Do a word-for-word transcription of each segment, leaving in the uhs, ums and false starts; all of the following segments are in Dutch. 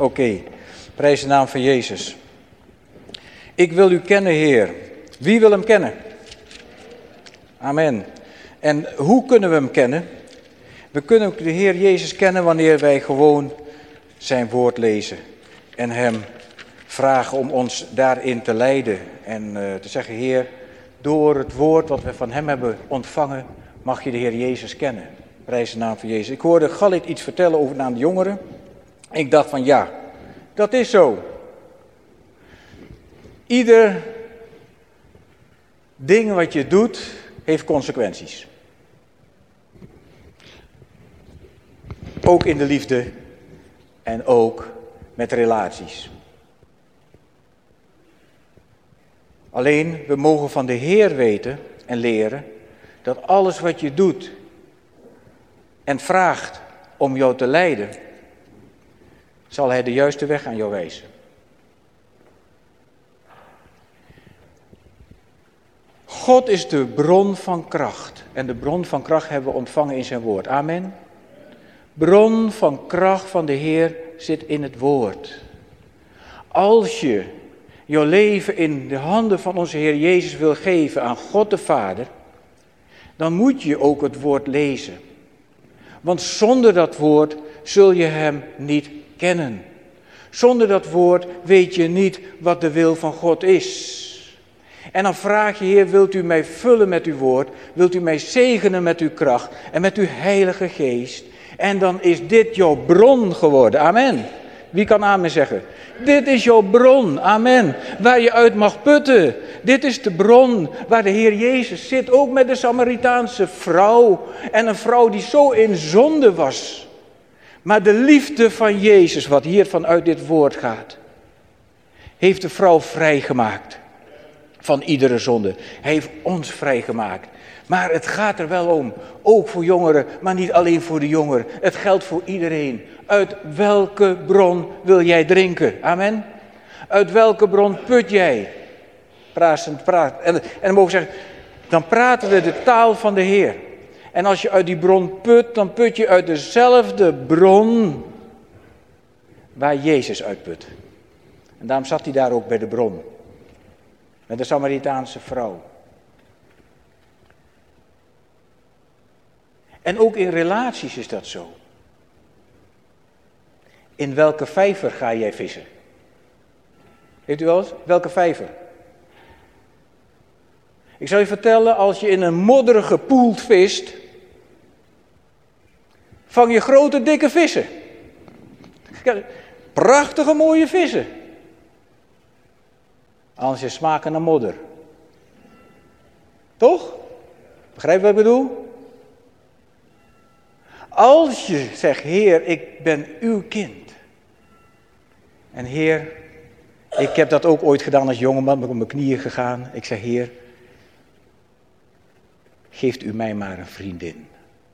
Oké, okay. Prijs de naam van Jezus. Ik wil u kennen, Heer. Wie wil hem kennen? Amen. En hoe kunnen we hem kennen? We kunnen de Heer Jezus kennen wanneer wij gewoon zijn woord lezen. En hem vragen om ons daarin te leiden. En uh, te zeggen, Heer, door het woord wat we van hem hebben ontvangen, mag je de Heer Jezus kennen. Prijs de naam van Jezus. Ik hoorde Galit iets vertellen over aan de jongeren. Ik dacht van ja, dat is zo. Ieder ding wat je doet, heeft consequenties. Ook in de liefde en ook met relaties. Alleen, we mogen van de Heer weten en leren dat alles wat je doet en vraagt om jou te leiden, zal Hij de juiste weg aan jou wijzen. God is de bron van kracht. En de bron van kracht hebben we ontvangen in zijn woord. Amen. Bron van kracht van de Heer zit in het woord. Als je jouw leven in de handen van onze Heer Jezus wil geven aan God de Vader, dan moet je ook het woord lezen. Want zonder dat woord zul je hem niet kennen. Zonder dat woord weet je niet wat de wil van God is. En dan vraag je, Heer, wilt u mij vullen met uw woord? Wilt u mij zegenen met uw kracht en met uw Heilige Geest? En dan is dit jouw bron geworden. Amen. Wie kan amen zeggen? Dit is jouw bron. Amen. Waar je uit mag putten. Dit is de bron waar de Heer Jezus zit. Ook met de Samaritaanse vrouw. En een vrouw die zo in zonde was. Maar de liefde van Jezus, wat hier vanuit dit woord gaat, heeft de vrouw vrijgemaakt van iedere zonde. Hij heeft ons vrijgemaakt. Maar het gaat er wel om, ook voor jongeren, maar niet alleen voor de jongeren. Het geldt voor iedereen. Uit welke bron wil jij drinken? Amen. Uit welke bron put jij? Praat, praat. En, en dan mogen we zeggen, dan praten we de taal van de Heer. En als je uit die bron put, dan put je uit dezelfde bron waar Jezus uitput. En daarom zat hij daar ook bij de bron. Met de Samaritaanse vrouw. En ook in relaties is dat zo. In welke vijver ga jij vissen? Weet u wel eens? Welke vijver? Ik zal je vertellen, als je in een modderige poel vist, vang je grote dikke vissen. Prachtige mooie vissen. Als je smaken naar modder. Toch? Begrijp je wat ik bedoel? Als je zegt, Heer, ik ben uw kind. En Heer, ik heb dat ook ooit gedaan als jongeman, ben ik op mijn knieën gegaan. Ik zeg, Heer, geeft u mij maar een vriendin.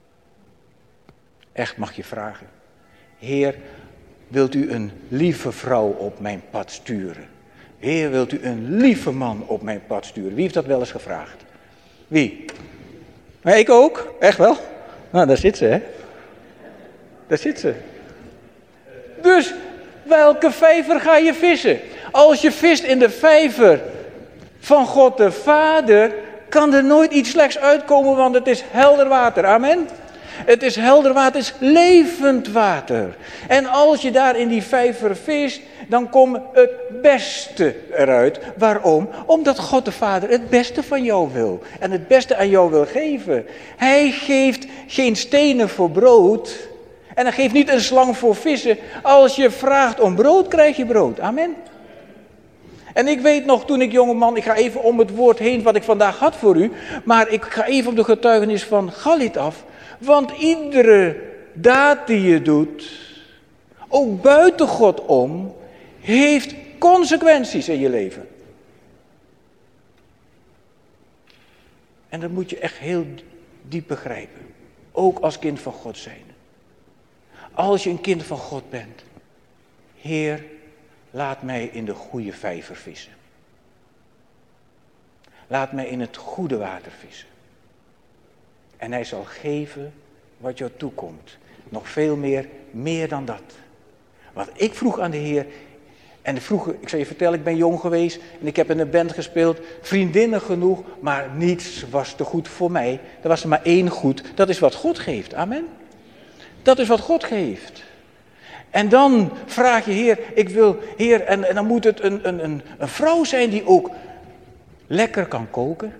Echt mag je vragen. Heer, wilt u een lieve vrouw op mijn pad sturen? Heer, wilt u een lieve man op mijn pad sturen? Wie heeft dat wel eens gevraagd? Wie? Maar ik ook, echt wel. Nou, daar zit ze, hè. Daar zit ze. Dus, welke vijver ga je vissen? Als je vist in de vijver van God de Vader, kan er nooit iets slechts uitkomen, want het is helder water. Amen. Het is helder water, het is levend water. En als je daar in die vijver vist, dan komt het beste eruit. Waarom? Omdat God de Vader het beste van jou wil. En het beste aan jou wil geven. Hij geeft geen stenen voor brood. En hij geeft niet een slang voor vissen. Als je vraagt om brood, krijg je brood. Amen. En ik weet nog, toen ik jongeman, ik ga even om het woord heen wat ik vandaag had voor u. Maar ik ga even op de getuigenis van Galit af. Want iedere daad die je doet, ook buiten God om, heeft consequenties in je leven. En dat moet je echt heel diep begrijpen. Ook als kind van God zijn. Als je een kind van God bent. Heer, laat mij in de goede vijver vissen. Laat mij in het goede water vissen. En hij zal geven wat jou toekomt. Nog veel meer, meer dan dat. Want ik vroeg aan de Heer, en ik vroeg, ik zal je vertellen, ik ben jong geweest en ik heb in een band gespeeld, vriendinnen genoeg, maar niets was te goed voor mij. Er was er maar één goed, dat is wat God geeft, amen. Dat is wat God geeft. En dan vraag je, Heer, ik wil, Heer, en, en dan moet het een, een, een, een vrouw zijn die ook lekker kan koken.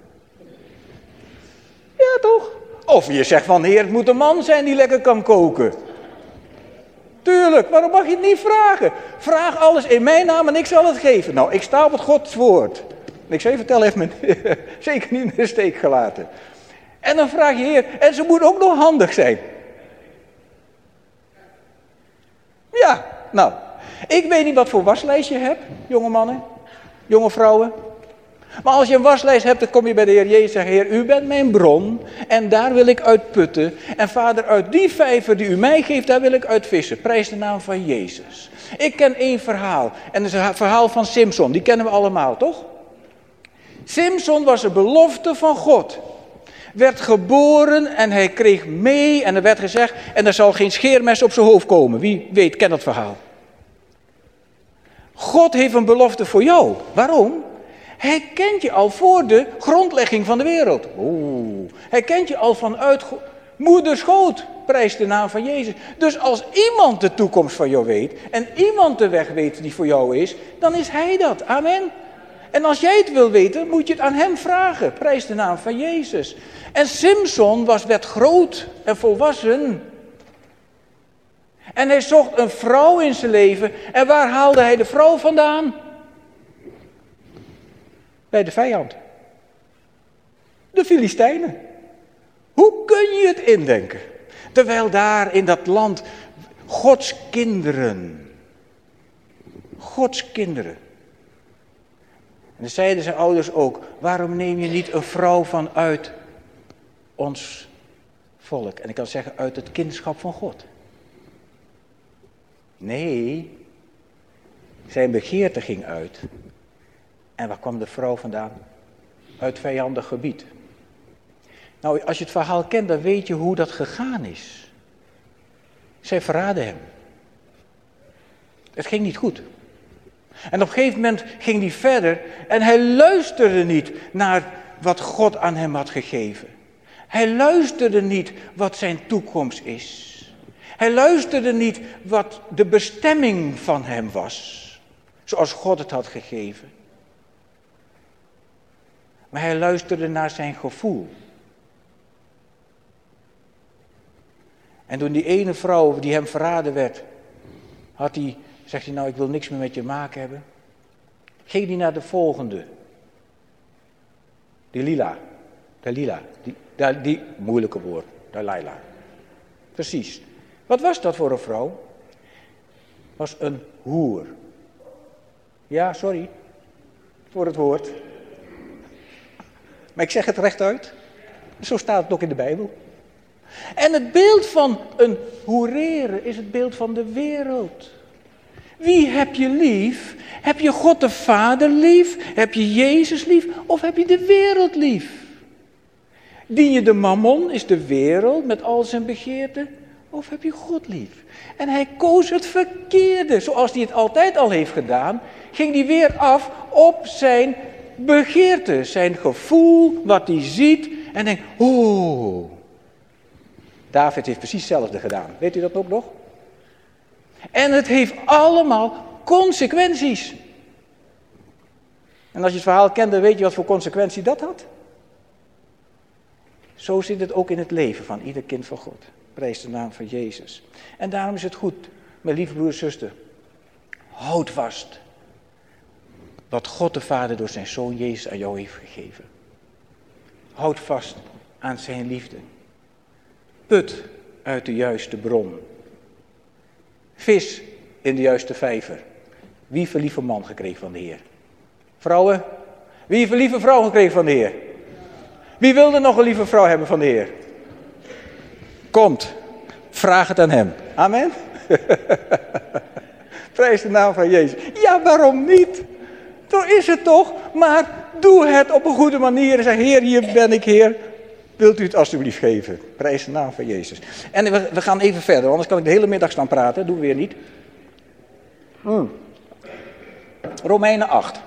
Ja, toch? Of je zegt van, Heer, het moet een man zijn die lekker kan koken. Tuurlijk, waarom mag je het niet vragen? Vraag alles in mijn naam en ik zal het geven. Nou, ik sta op het Gods woord. Ik zal je vertellen, heeft me zeker niet in de steek gelaten. En dan vraag je, Heer, en ze moet ook nog handig zijn. Ja, nou, ik weet niet wat voor waslijst je hebt, jonge mannen, jonge vrouwen. Maar als je een waslijst hebt, dan kom je bij de Heer Jezus en zegt, Heer, u bent mijn bron en daar wil ik uit putten. En Vader, uit die vijver die u mij geeft, daar wil ik uit vissen. Prijs de naam van Jezus. Ik ken één verhaal en dat is het verhaal van Simson, die kennen we allemaal, toch? Simson was een belofte van God. Werd geboren en hij kreeg mee en er werd gezegd, en er zal geen scheermes op zijn hoofd komen. Wie weet, kent dat verhaal. God heeft een belofte voor jou. Waarom? Hij kent je al voor de grondlegging van de wereld. Oeh, hij kent je al vanuit moederschoot, prijs de naam van Jezus. Dus als iemand de toekomst van jou weet en iemand de weg weet die voor jou is, dan is hij dat. Amen. En als jij het wil weten, moet je het aan hem vragen. Prijs de naam van Jezus. En Simson was, werd groot en volwassen. En hij zocht een vrouw in zijn leven. En waar haalde hij de vrouw vandaan? Bij de vijand. De Filistijnen. Hoe kun je het indenken? Terwijl daar in dat land Gods kinderen. Gods kinderen. En dan zeiden zijn ouders ook, waarom neem je niet een vrouw vanuit ons volk? En ik kan zeggen, uit het kindschap van God. Nee, zijn begeerte ging uit. En waar kwam de vrouw vandaan? Uit vijandig gebied. Nou, als je het verhaal kent, dan weet je hoe dat gegaan is. Zij verraadden hem. Het ging niet goed. En op een gegeven moment ging hij verder en hij luisterde niet naar wat God aan hem had gegeven. Hij luisterde niet wat zijn toekomst is. Hij luisterde niet wat de bestemming van hem was, zoals God het had gegeven. Maar hij luisterde naar zijn gevoel. En toen die ene vrouw die hem verraden werd, had hij, zegt hij, nou ik wil niks meer met je maken hebben. Ging hij naar de volgende. Die Lila. Dalila. Die, die, die moeilijke woord. Dalila. Precies. Wat was dat voor een vrouw? Was een hoer. Ja, sorry. Voor het woord. Maar ik zeg het rechtuit. Zo staat het ook in de Bijbel. En het beeld van een hoereren is het beeld van de wereld. Wie heb je lief? Heb je God de Vader lief? Heb je Jezus lief? Of heb je de wereld lief? Dien je de mammon, is de wereld met al zijn begeerten? Of heb je God lief? En hij koos het verkeerde. Zoals hij het altijd al heeft gedaan, ging hij weer af op zijn begeerte. Zijn gevoel, wat hij ziet. En denkt, oeh. David heeft precies hetzelfde gedaan. Weet u dat ook nog? En het heeft allemaal consequenties. En als je het verhaal kent, dan weet je wat voor consequentie dat had. Zo zit het ook in het leven van ieder kind van God. Prijs de naam van Jezus. En daarom is het goed, mijn lieve broer en zuster. Houd vast wat God de Vader door zijn Zoon Jezus aan jou heeft gegeven. Houd vast aan zijn liefde. Put uit de juiste bron. Vis in de juiste vijver. Wie heeft een lieve man gekregen van de Heer? Vrouwen? Wie heeft een lieve vrouw gekregen van de Heer? Wie wilde nog een lieve vrouw hebben van de Heer? Komt, vraag het aan hem. Amen. Prijs de naam van Jezus. Ja, waarom niet? Zo is het toch? Maar doe het op een goede manier en zeg, Heer, hier ben ik, Heer. Wilt u het alstublieft geven? Prijs de naam van Jezus. En we, we gaan even verder, anders kan ik de hele middag staan praten. Dat doen we weer niet. Hmm. Romeinen acht.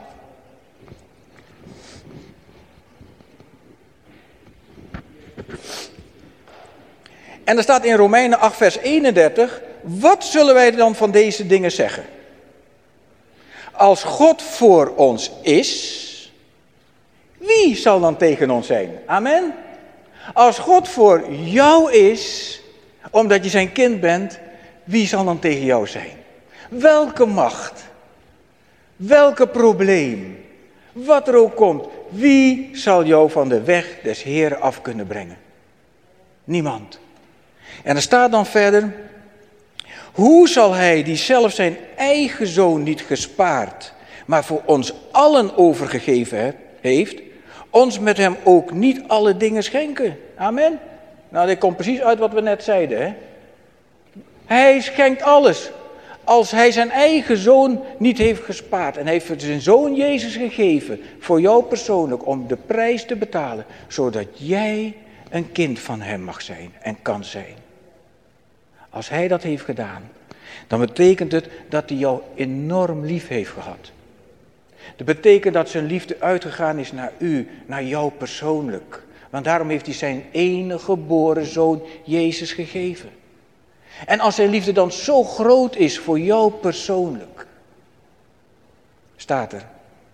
En er staat in Romeinen acht vers eenendertig, wat zullen wij dan van deze dingen zeggen? Als God voor ons is, wie zal dan tegen ons zijn? Amen. Als God voor jou is, omdat je zijn kind bent, wie zal dan tegen jou zijn? Welke macht, welke probleem, wat er ook komt, wie zal jou van de weg des Heeren af kunnen brengen? Niemand. En er staat dan verder, hoe zal hij die zelf zijn eigen zoon niet gespaard, maar voor ons allen overgegeven heeft, ons met hem ook niet alle dingen schenken? Amen. Nou, dit komt precies uit wat we net zeiden. Hè? Hij schenkt alles. Als hij zijn eigen zoon niet heeft gespaard en heeft zijn zoon Jezus gegeven voor jou persoonlijk om de prijs te betalen, zodat jij een kind van hem mag zijn en kan zijn. Als hij dat heeft gedaan, dan betekent het dat hij jou enorm lief heeft gehad. Dat betekent dat zijn liefde uitgegaan is naar u, naar jou persoonlijk. Want daarom heeft hij zijn enige geboren zoon Jezus gegeven. En als zijn liefde dan zo groot is voor jou persoonlijk, staat er,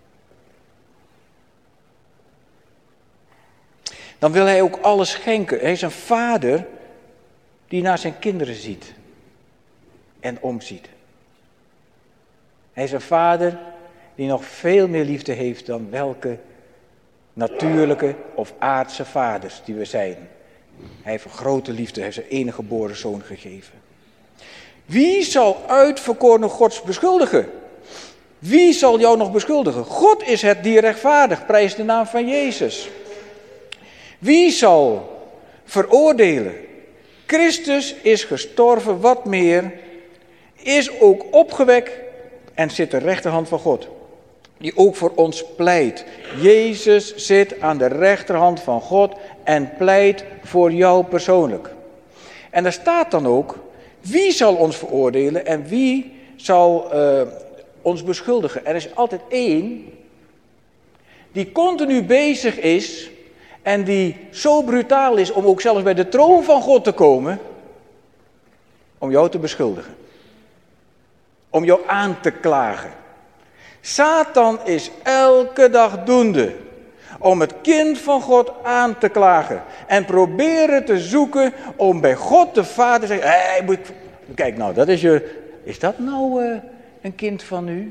dan wil hij ook alles schenken. Hij is een vader die naar zijn kinderen ziet en omziet. Hij is een vader die nog veel meer liefde heeft dan welke natuurlijke of aardse vaders die we zijn. Hij heeft een grote liefde, hij heeft zijn enige geboren zoon gegeven. Wie zal uitverkorene Gods beschuldigen? Wie zal jou nog beschuldigen? God is het die rechtvaardig, prijs de naam van Jezus. Wie zal veroordelen? Christus is gestorven, wat meer, is ook opgewekt en zit de rechterhand van God, die ook voor ons pleit. Jezus zit aan de rechterhand van God en pleit voor jou persoonlijk. En er staat dan ook, wie zal ons veroordelen en wie zal uh, ons beschuldigen? Er is altijd één die continu bezig is en die zo brutaal is om ook zelfs bij de troon van God te komen, om jou te beschuldigen. Om jou aan te klagen. Satan is elke dag doende om het kind van God aan te klagen. En proberen te zoeken om bij God de Vader te zeggen, hey, moet, kijk nou, dat is je, is dat nou uh, een kind van u?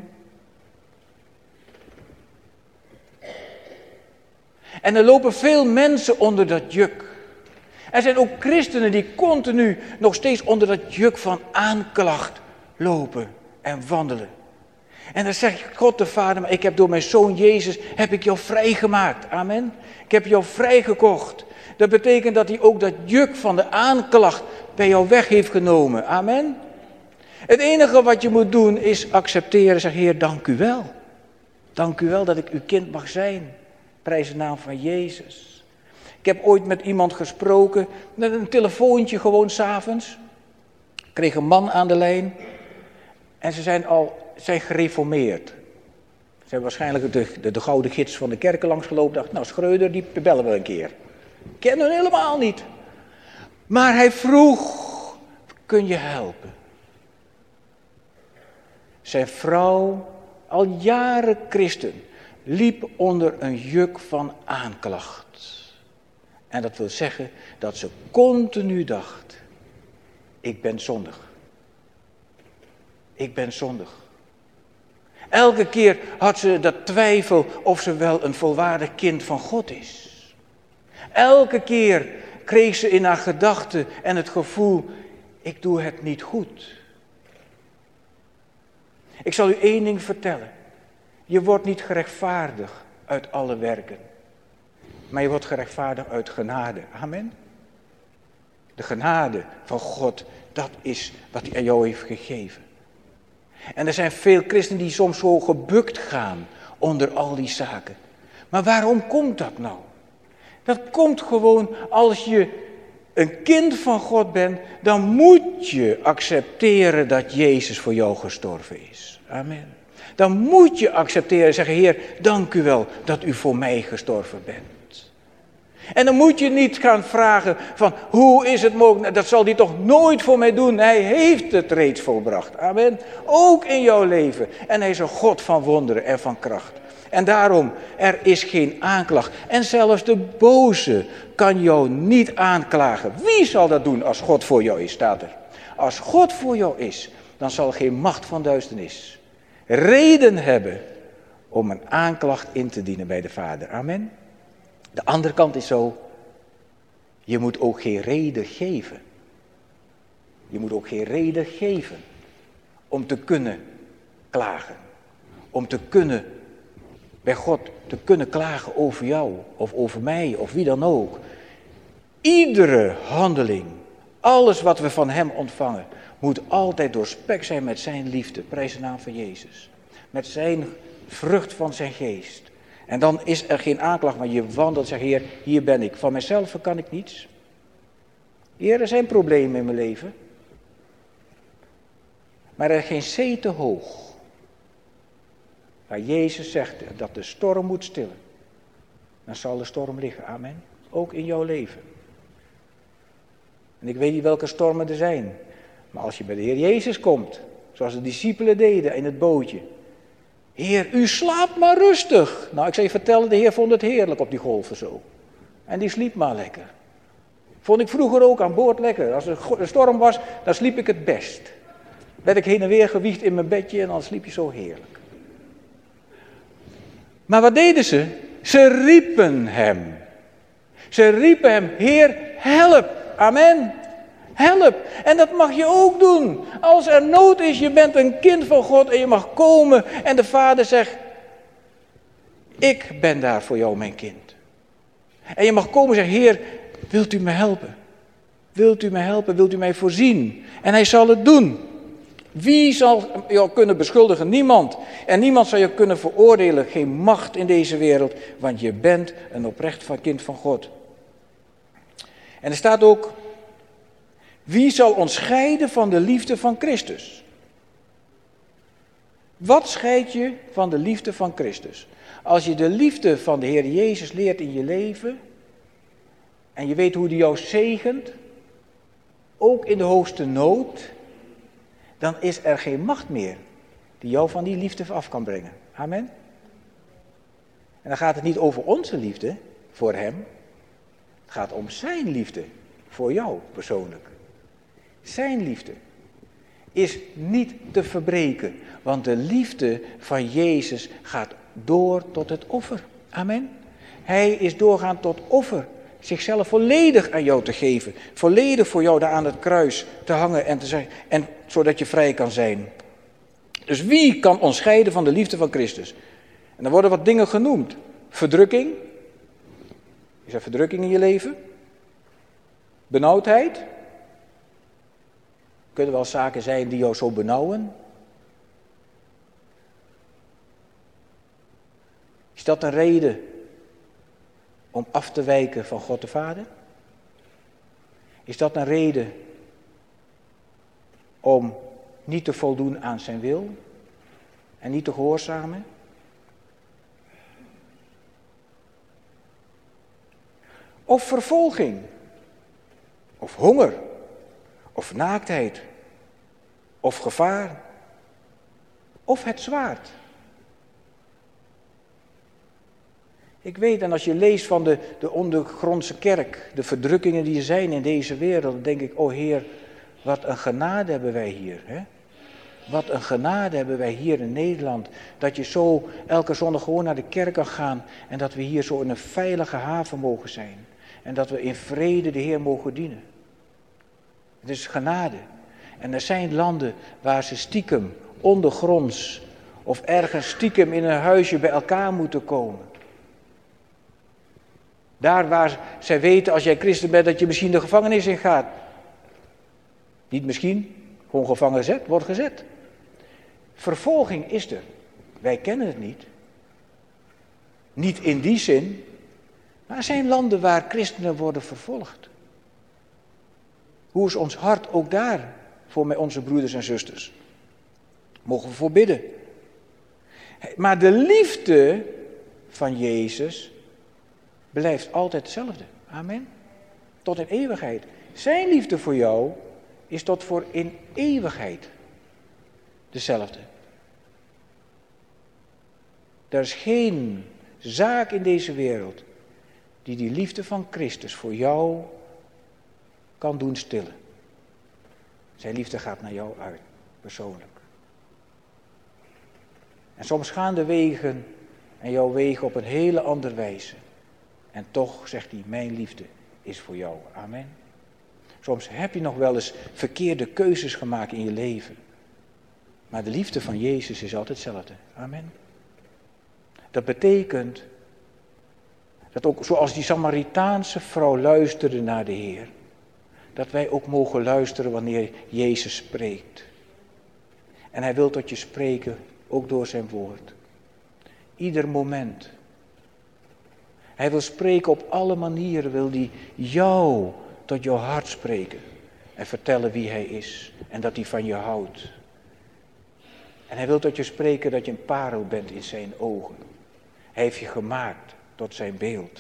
En er lopen veel mensen onder dat juk. Er zijn ook christenen die continu nog steeds onder dat juk van aanklacht lopen en wandelen. En dan zegt God de Vader, maar ik heb door mijn zoon Jezus, heb ik jou vrijgemaakt. Amen. Ik heb jou vrijgekocht. Dat betekent dat hij ook dat juk van de aanklacht bij jou weg heeft genomen. Amen. Het enige wat je moet doen is accepteren, zeg Heer, dank u wel. Dank u wel dat ik uw kind mag zijn. Prijs de naam van Jezus. Ik heb ooit met iemand gesproken, met een telefoontje gewoon 's avonds. Ik kreeg een man aan de lijn. En ze zijn al zijn gereformeerd. Ze hebben waarschijnlijk de, de, de gouden gids van de kerken langsgelopen. Dacht, nou Schreuder, die bellen we een keer. Ik ken hem helemaal niet. Maar hij vroeg, kun je helpen? Zijn vrouw, al jaren christen, liep onder een juk van aanklacht. En dat wil zeggen dat ze continu dacht, ik ben zondig. Ik ben zondig. Elke keer had ze dat twijfel of ze wel een volwaardig kind van God is. Elke keer kreeg ze in haar gedachten en het gevoel, ik doe het niet goed. Ik zal u één ding vertellen. Je wordt niet gerechtvaardigd uit alle werken. Maar je wordt gerechtvaardigd uit genade. Amen. De genade van God, dat is wat hij aan jou heeft gegeven. En er zijn veel christenen die soms zo gebukt gaan onder al die zaken. Maar waarom komt dat nou? Dat komt gewoon als je een kind van God bent, dan moet je accepteren dat Jezus voor jou gestorven is. Amen. Dan moet je accepteren en zeggen, Heer, dank u wel dat u voor mij gestorven bent. En dan moet je niet gaan vragen van, hoe is het mogelijk? Dat zal hij toch nooit voor mij doen? Hij heeft het reeds volbracht. Amen. Ook in jouw leven. En hij is een God van wonderen en van kracht. En daarom, er is geen aanklacht. En zelfs de boze kan jou niet aanklagen. Wie zal dat doen als God voor jou is, staat er. Als God voor jou is, dan zal geen macht van duisternis reden hebben om een aanklacht in te dienen bij de Vader. Amen. De andere kant is zo, je moet ook geen reden geven. Je moet ook geen reden geven om te kunnen klagen. Om te kunnen, bij God, te kunnen klagen over jou of over mij of wie dan ook. Iedere handeling, alles wat we van hem ontvangen, moet altijd doorspekt zijn met zijn liefde. Prijs de naam van Jezus. Met zijn vrucht van zijn geest. En dan is er geen aanklacht, maar je wandelt, zeg Heer, hier ben ik. Van mezelf kan ik niets. Heer, er zijn problemen in mijn leven. Maar er is geen zee te hoog. Waar Jezus zegt dat de storm moet stillen. Dan zal de storm liggen, amen. Ook in jouw leven. En ik weet niet welke stormen er zijn. Maar als je bij de Heer Jezus komt, zoals de discipelen deden in het bootje. Heer, u slaapt maar rustig. Nou, ik zal je vertellen, de Heer vond het heerlijk op die golven zo. En die sliep maar lekker. Vond ik vroeger ook aan boord lekker. Als er een storm was, dan sliep ik het best. Werd ik heen en weer gewiegd in mijn bedje en dan sliep je zo heerlijk. Maar wat deden ze? Ze riepen hem. Ze riepen hem, Heer, help. Amen. Help. En dat mag je ook doen. Als er nood is, je bent een kind van God en je mag komen. En de Vader zegt, ik ben daar voor jou, mijn kind. En je mag komen en zeggen, Heer, wilt u me helpen? Wilt u me helpen? Wilt u mij voorzien? En hij zal het doen. Wie zal jou kunnen beschuldigen? Niemand. En niemand zal je kunnen veroordelen. Geen macht in deze wereld, want je bent een oprecht kind van God. En er staat ook, wie zal ons scheiden van de liefde van Christus? Wat scheidt je van de liefde van Christus? Als je de liefde van de Heer Jezus leert in je leven, en je weet hoe die jou zegent, ook in de hoogste nood, dan is er geen macht meer die jou van die liefde af kan brengen. Amen. En dan gaat het niet over onze liefde voor hem. Het gaat om zijn liefde voor jou persoonlijk. Zijn liefde is niet te verbreken, want de liefde van Jezus gaat door tot het offer. Amen. Hij is doorgaan tot offer. Zichzelf volledig aan jou te geven. Volledig voor jou daar aan het kruis te hangen en te zijn. En zodat je vrij kan zijn. Dus wie kan ons scheiden van de liefde van Christus? En dan worden wat dingen genoemd. Verdrukking. Is er verdrukking in je leven? Benauwdheid. Kunnen wel zaken zijn die jou zo benauwen? Is dat een reden om af te wijken van God de Vader? Is dat een reden om niet te voldoen aan zijn wil en niet te gehoorzamen? Of vervolging, of honger, of naaktheid, of gevaar, of het zwaard. Ik weet, en als je leest van de, de ondergrondse kerk, de verdrukkingen die er zijn in deze wereld, dan denk ik, oh Heer, wat een genade hebben wij hier. Hè? Wat een genade hebben wij hier in Nederland, dat je zo elke zondag gewoon naar de kerk kan gaan en dat we hier zo in een veilige haven mogen zijn. En dat we in vrede de Heer mogen dienen. Het is genade. En er zijn landen waar ze stiekem, ondergronds of ergens stiekem in een huisje bij elkaar moeten komen. Daar waar zij weten, als jij christen bent, dat je misschien de gevangenis in gaat. Niet misschien, gewoon gevangen gezet, wordt gezet. Vervolging is er. Wij kennen het niet. Niet in die zin. Maar er zijn landen waar christenen worden vervolgd. Hoe is ons hart ook daar voor met onze broeders en zusters? Mogen we voor bidden. Maar de liefde van Jezus blijft altijd hetzelfde. Amen. Tot in eeuwigheid. Zijn liefde voor jou is tot voor in eeuwigheid dezelfde. Er is geen zaak in deze wereld die die liefde van Christus voor jou kan doen stillen. Zijn liefde gaat naar jou uit, persoonlijk. En soms gaan de wegen en jouw wegen op een hele andere wijze. En toch zegt hij, mijn liefde is voor jou. Amen. Soms heb je nog wel eens verkeerde keuzes gemaakt in je leven. Maar de liefde van Jezus is altijd hetzelfde. Amen. Dat betekent dat ook zoals die Samaritaanse vrouw luisterde naar de Heer, dat wij ook mogen luisteren wanneer Jezus spreekt. En hij wil tot je spreken, ook door zijn woord. Ieder moment. Hij wil spreken op alle manieren, wil hij jou tot jouw hart spreken. En vertellen wie hij is en dat hij van je houdt. En hij wil tot je spreken dat je een parel bent in zijn ogen. Hij heeft je gemaakt tot zijn beeld.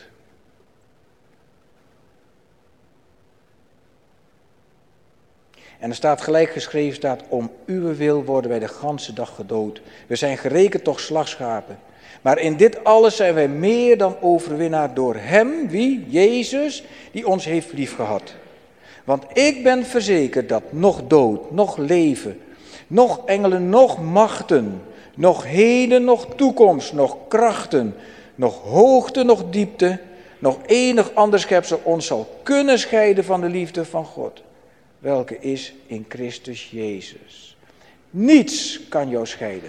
En er staat gelijk geschreven, staat, om uw wil worden wij de ganse dag gedood. We zijn gerekend toch slagschapen. Maar in dit alles zijn wij meer dan overwinnaar door hem, wie? Jezus, die ons heeft liefgehad. Want ik ben verzekerd dat nog dood, nog leven, nog engelen, nog machten, nog heden, nog toekomst, nog krachten, nog hoogte, nog diepte, nog enig ander schepsel ons zal kunnen scheiden van de liefde van God, welke is in Christus Jezus. Niets kan jou scheiden.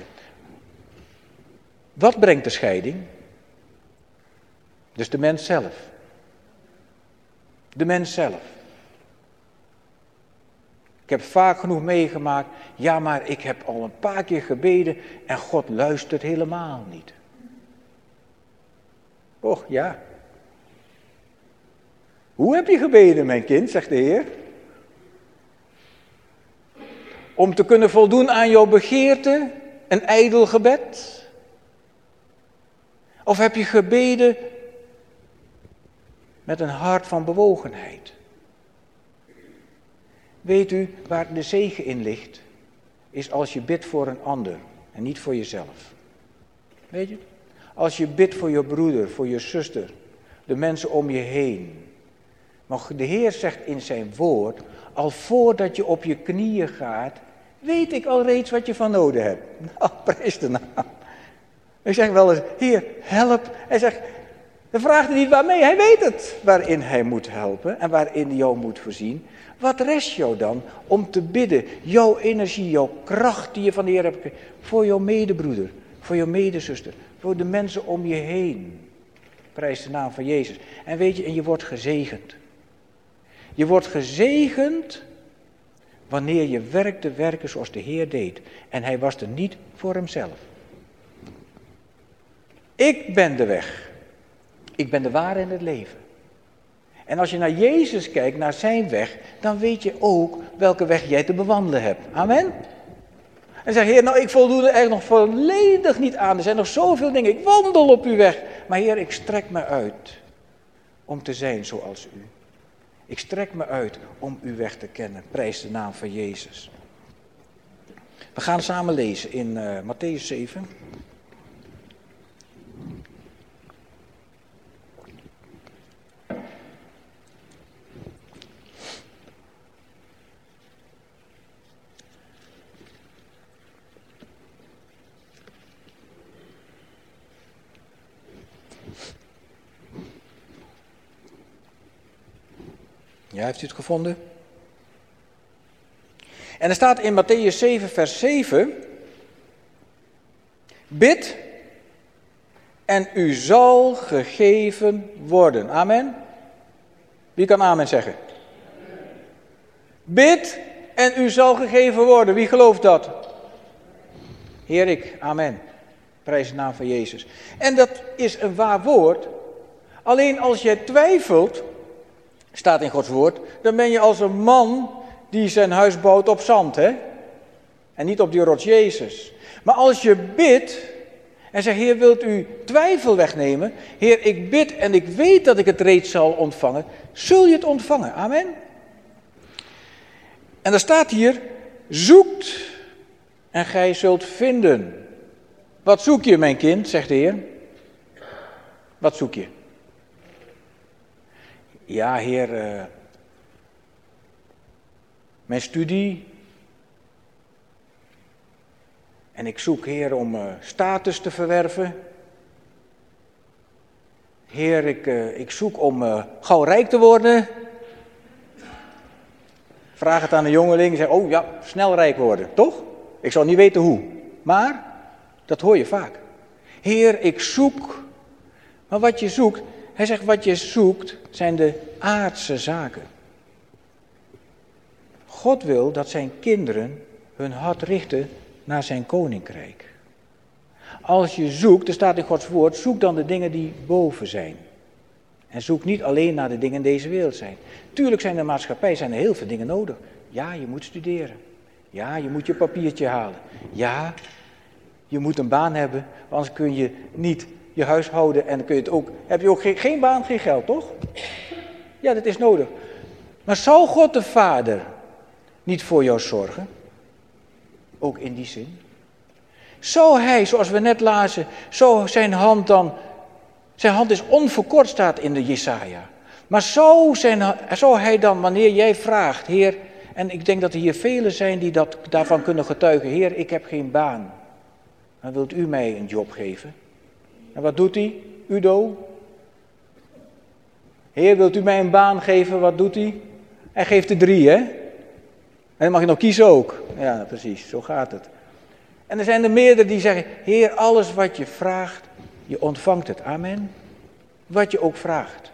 Wat brengt de scheiding? Dus de mens zelf. De mens zelf. Ik heb vaak genoeg meegemaakt, ja maar ik heb al een paar keer gebeden en God luistert helemaal niet. Och ja. Hoe heb je gebeden, mijn kind, zegt de Heer? Om te kunnen voldoen aan jouw begeerte, een ijdel gebed? Of heb je gebeden met een hart van bewogenheid? Weet u waar de zegen in ligt? Is als je bidt voor een ander en niet voor jezelf. Weet je? Als je bidt voor je broeder, voor je zuster, de mensen om je heen. Maar de Heer zegt in zijn woord, al voordat je op je knieën gaat, weet ik al reeds wat je van nodig hebt. Nou, prijs de naam. Hij zegt wel eens, Heer, help. Hij zegt, dan vraagt hij niet waarmee, hij weet het. Waarin hij moet helpen en waarin hij jou moet voorzien. Wat rest jou dan om te bidden, jouw energie, jouw kracht die je van de Heer hebt gekregen, voor jouw medebroeder, voor jouw medezuster, voor de mensen om je heen. Prijs de naam van Jezus. En weet je, en je wordt gezegend. Je wordt gezegend wanneer je werkt te werken zoals de Heer deed. En hij was er niet voor hemzelf. Ik ben de weg. Ik ben de waarheid en het leven. En als je naar Jezus kijkt, naar zijn weg, dan weet je ook welke weg jij te bewandelen hebt. Amen? En zeg, Heer, nou ik voldoe er echt nog volledig niet aan. Er zijn nog zoveel dingen, ik wandel op uw weg. Maar Heer, ik strek me uit om te zijn zoals u. Ik strek me uit om uw weg te kennen. Prijs de naam van Jezus. We gaan samen lezen in uh, Mattheüs zeven. Ja, heeft u het gevonden? En er staat in Mattheüs zeven, vers zeven. Bid en u zal gegeven worden. Amen. Wie kan amen zeggen? Bid en u zal gegeven worden. Wie gelooft dat? Heer, ik. Amen. Prijs de naam van Jezus. En dat is een waar woord. Alleen als jij twijfelt, staat in Gods woord, dan ben je als een man die zijn huis bouwt op zand, hè? En niet op die rots Jezus. Maar als je bidt en zegt, Heer, wilt u twijfel wegnemen? Heer, ik bid en ik weet dat ik het reeds zal ontvangen. Zul je het ontvangen? Amen. En er staat hier, zoekt en gij zult vinden. Wat zoek je, mijn kind, zegt de Heer? Wat zoek je? Ja, Heer, uh, mijn studie. En ik zoek, Heer, om uh, status te verwerven. Heer, ik, uh, ik zoek om uh, gauw rijk te worden. Vraag het aan een jongeling, zeg, oh ja, snel rijk worden, toch? Ik zal niet weten hoe, maar dat hoor je vaak. Heer, ik zoek, maar wat je zoekt, hij zegt wat je zoekt zijn de aardse zaken. God wil dat zijn kinderen hun hart richten naar zijn koninkrijk. Als je zoekt, er staat in Gods woord, zoek dan de dingen die boven zijn. En zoek niet alleen naar de dingen in deze wereld zijn. Tuurlijk zijn in de maatschappij zijn er heel veel dingen nodig. Ja, je moet studeren. Ja, je moet je papiertje halen. Ja, je moet een baan hebben, anders kun je niet je huis houden en dan kun je het ook. Heb je ook geen, geen baan, geen geld, toch? Ja, dat is nodig. Maar zou God de Vader niet voor jou zorgen? Ook in die zin. Zou hij, zoals we net lazen, zou zijn hand dan, zijn hand is onverkort, staat in de Jesaja. Maar zou, zijn, zou hij dan, wanneer jij vraagt, Heer, en ik denk dat er hier velen zijn die dat, daarvan kunnen getuigen, Heer, ik heb geen baan. Dan wilt u mij een job geven. En wat doet hij? Udo? Heer, wilt u mij een baan geven? Wat doet hij? Hij geeft er drie, hè? En dan mag je nog kiezen ook. Ja, precies, zo gaat het. En er zijn er meerdere die zeggen, Heer, alles wat je vraagt, je ontvangt het. Amen. Wat je ook vraagt.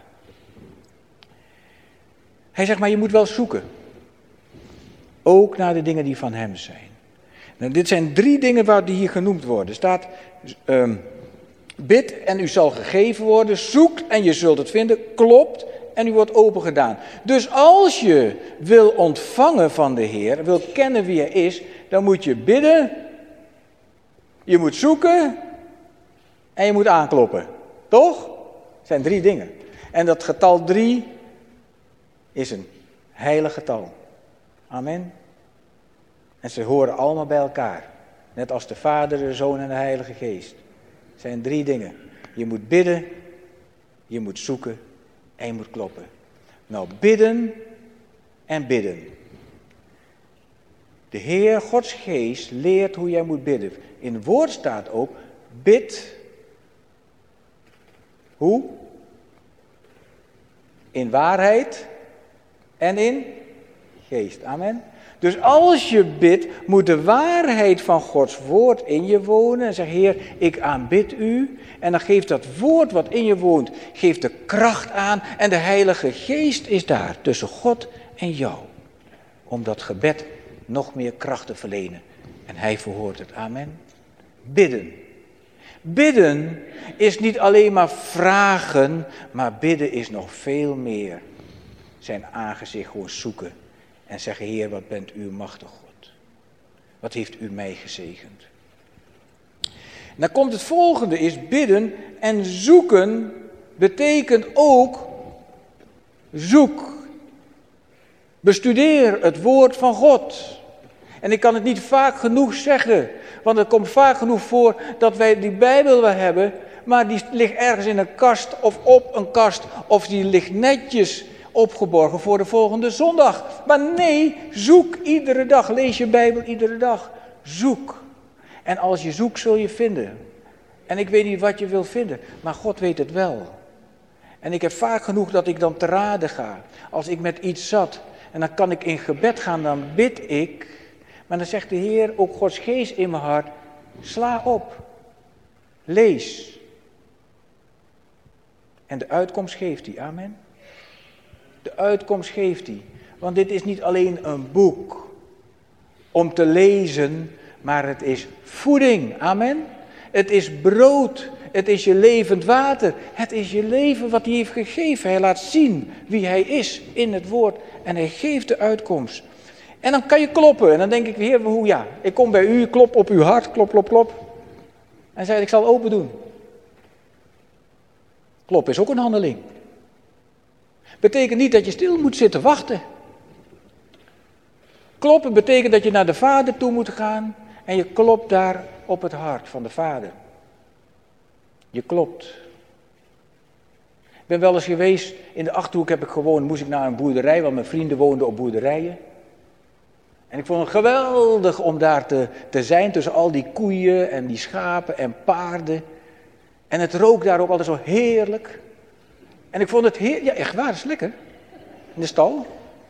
Hij zegt, maar je moet wel zoeken. Ook naar de dingen die van hem zijn. Nou, dit zijn drie dingen waar die hier genoemd worden. Er staat, um, bid en u zal gegeven worden. Zoekt en je zult het vinden. Klopt en u wordt opengedaan. Dus als je wil ontvangen van de Heer, wil kennen wie hij is, dan moet je bidden, je moet zoeken en je moet aankloppen. Toch? Het zijn drie dingen. En dat getal drie is een heilig getal. Amen. En ze horen allemaal bij elkaar. Net als de Vader, de Zoon en de Heilige Geest. Het zijn drie dingen. Je moet bidden, je moet zoeken en je moet kloppen. Nou, bidden en bidden. De Heer, Gods Geest, leert hoe jij moet bidden. In het woord staat ook, bid. Hoe? In waarheid en in geest. Amen. Dus als je bidt, moet de waarheid van Gods woord in je wonen. En zeg, Heer, ik aanbid u. En dan geeft dat woord wat in je woont, geeft de kracht aan. En de Heilige Geest is daar tussen God en jou. Om dat gebed nog meer kracht te verlenen. En hij verhoort het. Amen. Bidden. Bidden is niet alleen maar vragen, maar bidden is nog veel meer. Zijn aangezicht gewoon zoeken. En zeggen, Heer, wat bent u machtig God. Wat heeft u mij gezegend. En dan komt het volgende, is bidden en zoeken betekent ook zoek. Bestudeer het woord van God. En ik kan het niet vaak genoeg zeggen, want het komt vaak genoeg voor dat wij die Bijbel wel hebben, maar die ligt ergens in een kast of op een kast, of die ligt netjes opgeborgen voor de volgende zondag. Maar nee, zoek iedere dag. Lees je Bijbel iedere dag. Zoek. En als je zoekt, zul je vinden. En ik weet niet wat je wil vinden, maar God weet het wel. En ik heb vaak genoeg dat ik dan te raden ga. Als ik met iets zat en dan kan ik in gebed gaan, dan bid ik. Maar dan zegt de Heer, ook Gods Geest in mijn hart, sla op. Lees. En de uitkomst geeft hij. Amen. De uitkomst geeft hij. Want dit is niet alleen een boek om te lezen, maar het is voeding. Amen. Het is brood. Het is je levend water. Het is je leven wat hij heeft gegeven. Hij laat zien wie hij is in het woord. En hij geeft de uitkomst. En dan kan je kloppen. En dan denk ik, Heer, hoe ja. Ik kom bij u, klop op uw hart, klop, klop, klop. En hij zei, ik zal open doen. Klop is ook een handeling. Betekent niet dat je stil moet zitten wachten. Kloppen betekent dat je naar de Vader toe moet gaan. En je klopt daar op het hart van de Vader. Je klopt. Ik ben wel eens geweest, in de Achterhoek heb ik gewoond, moest ik naar een boerderij, want mijn vrienden woonden op boerderijen. En ik vond het geweldig om daar te, te zijn tussen al die koeien en die schapen en paarden. En het rook daar ook altijd zo heerlijk. En ik vond het heerlijk, ja echt waar, dat is lekker. In de stal.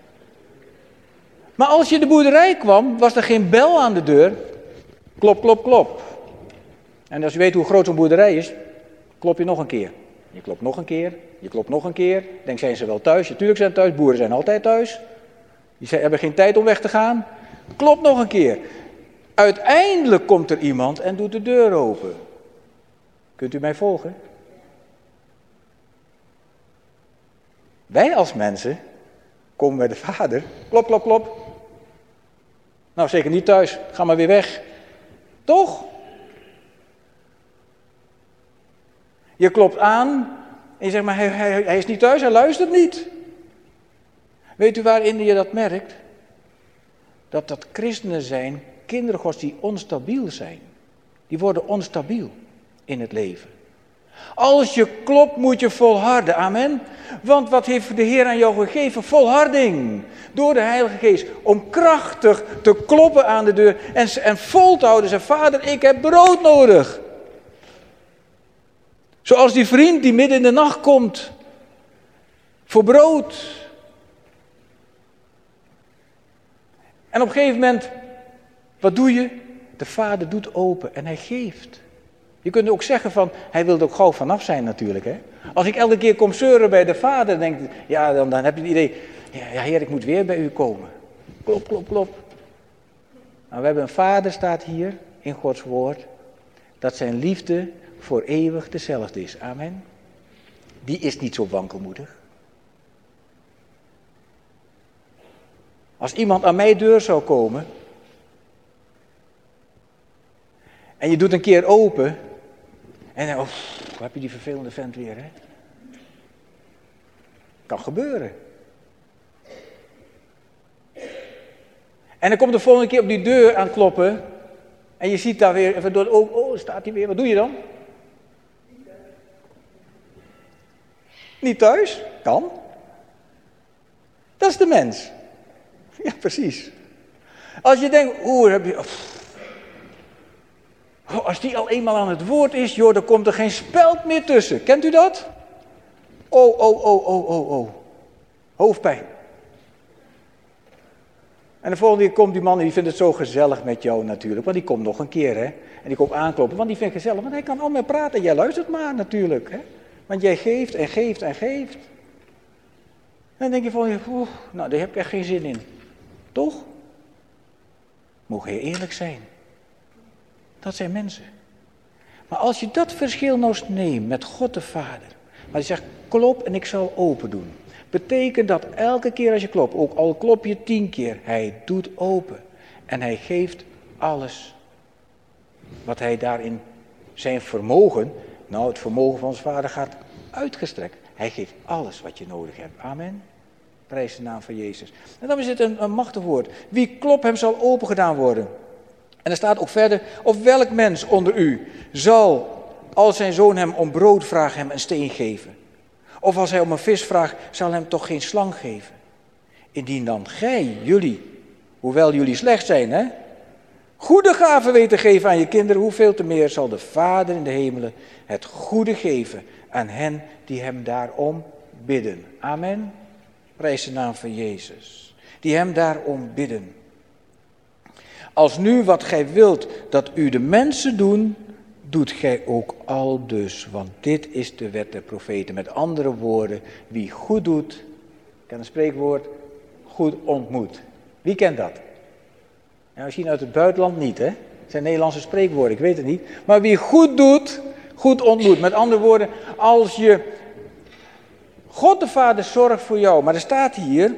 Maar als je de boerderij kwam, was er geen bel aan de deur. Klop, klop, klop. En als je weet hoe groot zo'n boerderij is, klop je nog een keer. Je klopt nog een keer, je klopt nog een keer. Denk, zijn ze wel thuis? Natuurlijk zijn ze thuis, boeren zijn altijd thuis. Die hebben geen tijd om weg te gaan. Klop nog een keer. Uiteindelijk komt er iemand en doet de deur open. Kunt u mij volgen? Wij als mensen komen bij de Vader. Klop, klop, klop. Nou, zeker niet thuis. Ga maar weer weg. Toch? Je klopt aan en je zegt, maar hij, hij, hij is niet thuis, hij luistert niet. Weet u waarin je dat merkt? Dat dat christenen zijn, kinderen Gods die onstabiel zijn. Die worden onstabiel in het leven. Als je klopt moet je volharden, amen. Want wat heeft de Heer aan jou gegeven? Volharding. Door de Heilige Geest. Om krachtig te kloppen aan de deur en, en vol te houden. Zeg, Vader, ik heb brood nodig. Zoals die vriend die midden in de nacht komt. Voor brood. En op een gegeven moment, wat doe je? De Vader doet open en hij geeft. Je kunt ook zeggen van, hij wil er ook gauw vanaf zijn natuurlijk. Hè? Als ik elke keer kom zeuren bij de Vader, denk ik, ja, dan, dan heb je het idee, ja, ja Heer, ik moet weer bij u komen. Klop, klop, klop. Nou, we hebben een Vader, staat hier in Gods woord, dat zijn liefde voor eeuwig dezelfde is. Amen. Die is niet zo wankelmoedig. Als iemand aan mijn deur zou komen en je doet een keer open en dan, oh, heb je die vervelende vent weer, hè? Kan gebeuren. En dan komt de volgende keer op die deur aan kloppen en je ziet daar weer even door, oh, oh, staat hij weer, wat doe je dan? Niet thuis? Kan. Dat is de mens. Ja, precies. Als je denkt, oeh, heb je... Oh, als die al eenmaal aan het woord is, joh, dan komt er geen speld meer tussen. Kent u dat? Oh, oh, oh, oh, oh, oh. Hoofdpijn. En de volgende keer komt die man en die vindt het zo gezellig met jou natuurlijk. Want die komt nog een keer, hè. En die komt aankloppen, want die vindt het gezellig. Want hij kan al met praten. Jij luistert maar natuurlijk, hè. Want jij geeft en geeft en geeft. En dan denk je van, oeh, nou, daar heb ik echt geen zin in. Toch? Mogen je eerlijk zijn. Dat zijn mensen. Maar als je dat verschil nou eens neemt met God de Vader. Maar die zegt, klop en ik zal open doen. Betekent dat elke keer als je klopt, ook al klop je tien keer, hij doet open. En hij geeft alles wat hij daarin zijn vermogen, nou het vermogen van ons Vader gaat uitgestrekt. Hij geeft alles wat je nodig hebt. Amen. Prijs de naam van Jezus. En dan is het een, een machtig woord. Wie klopt, hem zal open gedaan worden. En er staat ook verder, of welk mens onder u zal, als zijn zoon hem om brood vraagt, hem een steen geven? Of als hij om een vis vraagt, zal hem toch geen slang geven? Indien dan gij, jullie, hoewel jullie slecht zijn, hè, goede gaven weten geven aan je kinderen, hoeveel te meer zal de Vader in de hemelen het goede geven aan hen die hem daarom bidden. Amen. Prijs de naam van Jezus. Die hem daarom bidden. Als nu wat gij wilt dat u de mensen doen, doet gij ook al dus. Want dit is de wet der profeten. Met andere woorden, wie goed doet, ik ken een spreekwoord, goed ontmoet. Wie kent dat? Nou, misschien uit het buitenland niet, hè? Het zijn Nederlandse spreekwoorden, ik weet het niet. Maar wie goed doet, goed ontmoet. Met andere woorden, als je... God de Vader zorgt voor jou, maar er staat hier...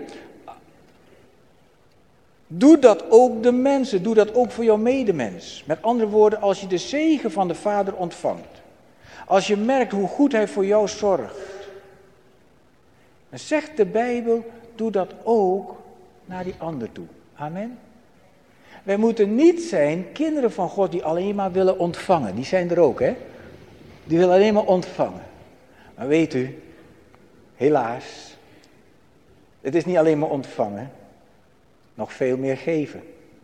Doe dat ook de mensen, doe dat ook voor jouw medemens. Met andere woorden, als je de zegen van de Vader ontvangt. Als je merkt hoe goed Hij voor jou zorgt. Dan zegt de Bijbel, doe dat ook naar die ander toe. Amen. Wij moeten niet zijn kinderen van God die alleen maar willen ontvangen. Die zijn er ook, hè. Die willen alleen maar ontvangen. Maar weet u, helaas, het is niet alleen maar ontvangen. Nog veel meer geven.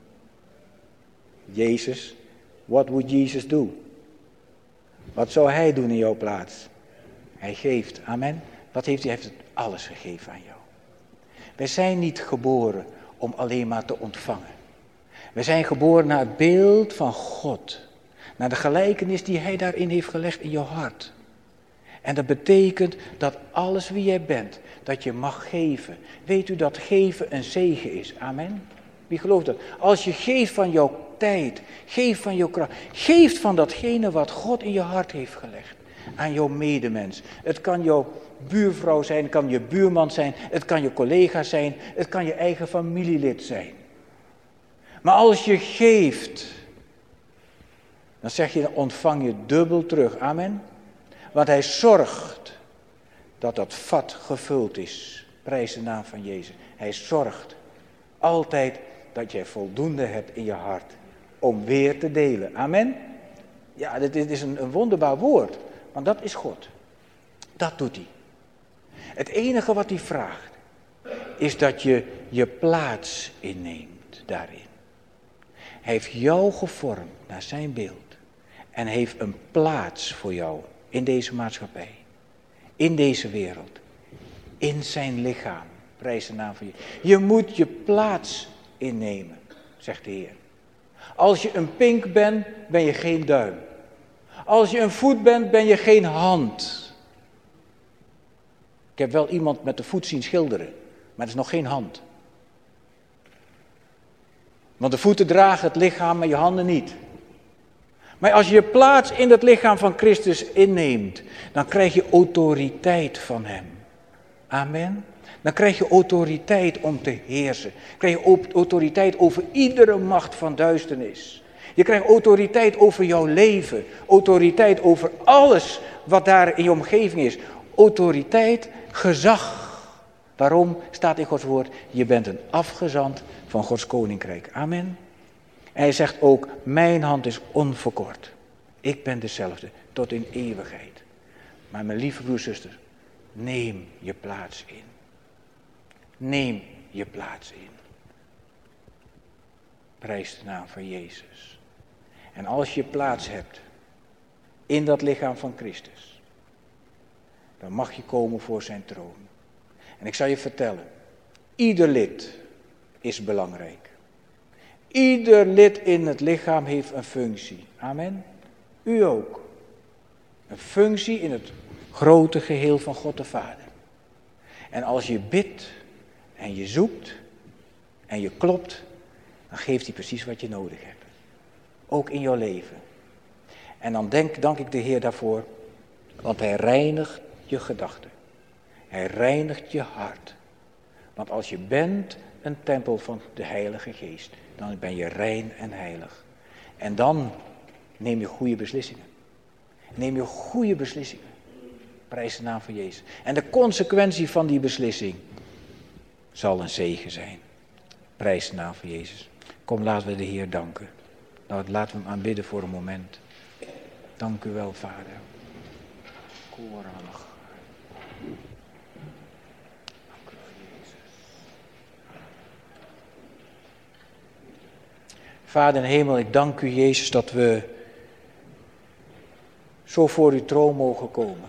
Jezus, what would Jesus do? Wat zou Hij doen in jouw plaats? Hij geeft, amen. Wat heeft Hij? Hij heeft alles gegeven aan jou. Wij zijn niet geboren om alleen maar te ontvangen. Wij zijn geboren naar het beeld van God. Naar de gelijkenis die Hij daarin heeft gelegd in jouw hart. En dat betekent dat alles wie jij bent, dat je mag geven. Weet u dat geven een zegen is? Amen. Wie gelooft dat? Als je geeft van jouw tijd, geeft van jouw kracht, geeft van datgene wat God in je hart heeft gelegd. Aan jouw medemens. Het kan jouw buurvrouw zijn, het kan je buurman zijn, het kan je collega zijn, het kan je eigen familielid zijn. Maar als je geeft, dan zeg je, dan ontvang je dubbel terug. Amen. Want Hij zorgt dat dat vat gevuld is. Prijs de naam van Jezus. Hij zorgt altijd dat jij voldoende hebt in je hart om weer te delen. Amen. Ja, dit is een, een wonderbaar woord. Want dat is God. Dat doet Hij. Het enige wat Hij vraagt is dat je je plaats inneemt daarin. Hij heeft jou gevormd naar zijn beeld. En heeft een plaats voor jou in deze maatschappij. In deze wereld. In zijn lichaam. Prijs de naam van je. Je moet je plaats innemen, zegt de Heer. Als je een pink bent, ben je geen duim. Als je een voet bent, ben je geen hand. Ik heb wel iemand met de voet zien schilderen, maar dat is nog geen hand. Want de voeten dragen het lichaam, maar je handen niet. Maar als je je plaats in het lichaam van Christus inneemt, dan krijg je autoriteit van Hem. Amen. Dan krijg je autoriteit om te heersen. Dan krijg je autoriteit over iedere macht van duisternis. Je krijgt autoriteit over jouw leven. Autoriteit over alles wat daar in je omgeving is. Autoriteit, gezag. Waarom staat in Gods woord? Je bent een afgezant van Gods koninkrijk. Amen. En Hij zegt ook, mijn hand is onverkort. Ik ben dezelfde, tot in eeuwigheid. Maar mijn lieve broer, zuster, neem je plaats in. Neem je plaats in. Prijs de naam van Jezus. En als je plaats hebt in dat lichaam van Christus, dan mag je komen voor zijn troon. En ik zal je vertellen, ieder lid is belangrijk. Ieder lid in het lichaam heeft een functie. Amen. U ook. Een functie in het grote geheel van God de Vader. En als je bidt en je zoekt en je klopt, dan geeft Hij precies wat je nodig hebt. Ook in jouw leven. En dan denk, dank ik de Heer daarvoor, want Hij reinigt je gedachten. Hij reinigt je hart. Want als je bent een tempel van de Heilige Geest, dan ben je rein en heilig. En dan neem je goede beslissingen. Neem je goede beslissingen. Prijs de naam van Jezus. En de consequentie van die beslissing zal een zegen zijn. Prijs de naam van Jezus. Kom, laten we de Heer danken. Nou, laten we hem aanbidden voor een moment. Dank u wel, Vader. Koralig. Vader in de hemel, ik dank u, Jezus, dat we zo voor uw troon mogen komen.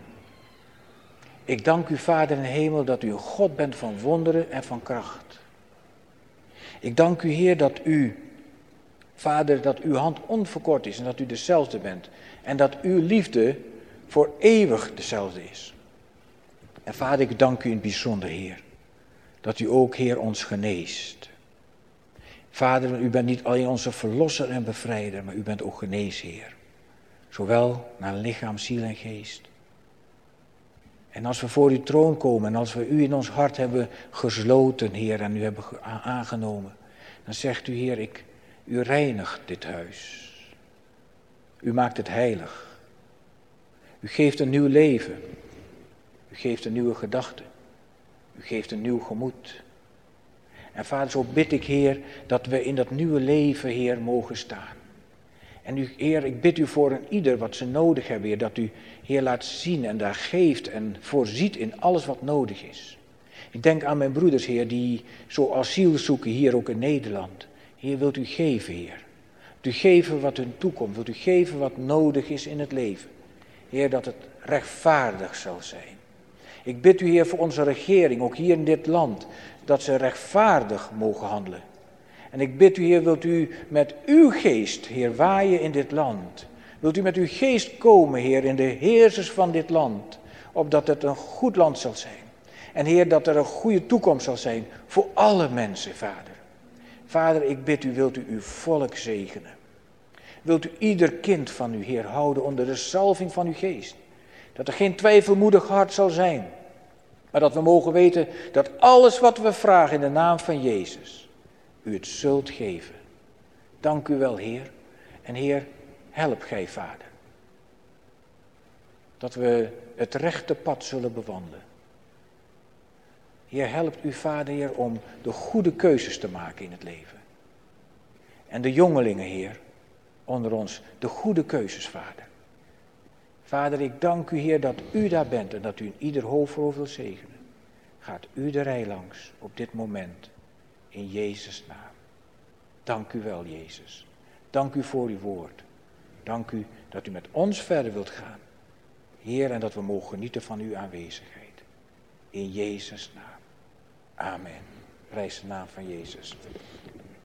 Ik dank u, Vader in de hemel, dat u een God bent van wonderen en van kracht. Ik dank u, Heer, dat u, Vader, dat uw hand onverkort is en dat u dezelfde bent. En dat uw liefde voor eeuwig dezelfde is. En Vader, ik dank u in het bijzonder, Heer, dat u ook, Heer, ons geneest. Vader, u bent niet alleen onze verlosser en bevrijder, maar u bent ook geneesheer. Zowel naar lichaam, ziel en geest. En als we voor uw troon komen en als we u in ons hart hebben gesloten, Heer, en u hebben aangenomen, dan zegt u, Heer, ik, u reinigt dit huis. U maakt het heilig. U geeft een nieuw leven. U geeft een nieuwe gedachte. U geeft een nieuw gemoed. En Vader, zo bid ik, Heer, dat we in dat nieuwe leven, Heer, mogen staan. En u, Heer, ik bid u voor een ieder wat ze nodig hebben, Heer, dat u, Heer, laat zien en daar geeft en voorziet in alles wat nodig is. Ik denk aan mijn broeders, Heer, die zo asiel zoeken hier ook in Nederland. Heer, wilt u geven, Heer. Wilt u geven wat hun toekomt, wilt u geven wat nodig is in het leven. Heer, dat het rechtvaardig zal zijn. Ik bid u, Heer, voor onze regering, ook hier in dit land, dat ze rechtvaardig mogen handelen. En ik bid u, Heer, wilt u met uw geest, Heer, waaien in dit land. Wilt u met uw geest komen, Heer, in de heersers van dit land, opdat het een goed land zal zijn. En Heer, dat er een goede toekomst zal zijn voor alle mensen, Vader. Vader, ik bid u, wilt u uw volk zegenen. Wilt u ieder kind van u, Heer, houden onder de zalving van uw geest. Dat er geen twijfelmoedig hart zal zijn. Maar dat we mogen weten dat alles wat we vragen in de naam van Jezus, u het zult geven. Dank u wel, Heer. En Heer, help gij, Vader. Dat we het rechte pad zullen bewandelen. Heer, helpt u, Vader, Heer, om de goede keuzes te maken in het leven. En de jongelingen, Heer, onder ons, de goede keuzes, Vader. Vader, ik dank u, Heer, dat u daar bent en dat u in ieder hoofdrol wil zegenen. Gaat u de rij langs op dit moment, in Jezus' naam. Dank u wel, Jezus. Dank u voor uw woord. Dank u dat u met ons verder wilt gaan. Heer, en dat we mogen genieten van uw aanwezigheid. In Jezus' naam. Amen. Prijs de naam van Jezus.